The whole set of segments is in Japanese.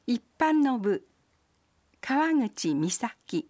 一般の部、川口美咲。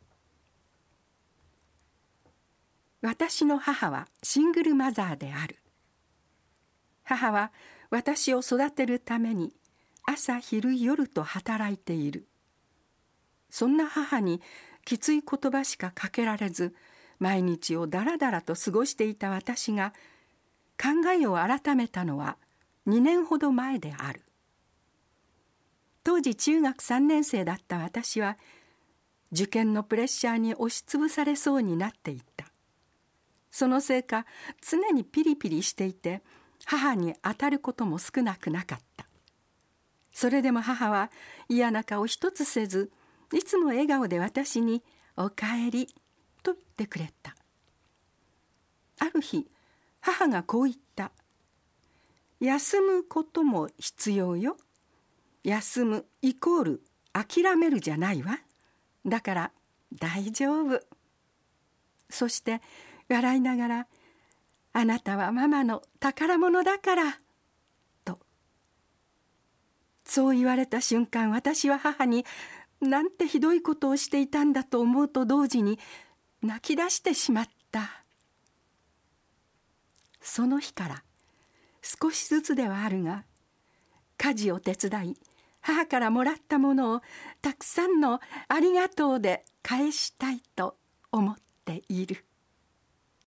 私の母はシングルマザーである。母は私を育てるために朝昼夜と働いている。そんな母にきつい言葉しかかけられず、毎日をだらだらと過ごしていた私が考えを改めたのは2年ほど前である。当時中学3年生だった私は受験のプレッシャーに押しつぶされそうになっていた。そのせいか常にピリピリしていて、母に当たることも少なくなかった。それでも母は嫌な顔一つせず、いつも笑顔で私におかえりと言ってくれた。ある日、母がこう言った。休むことも必要よ。休むイコール諦めるじゃないわ。だから大丈夫。そして笑いながら、あなたはママの宝物だからと。そう言われた瞬間、私は母になんてひどいことをしていたんだと思うと同時に泣き出してしまった。その日から少しずつではあるが、家事を手伝い、母からもらったものをたくさんのありがとうで返したいと思っている。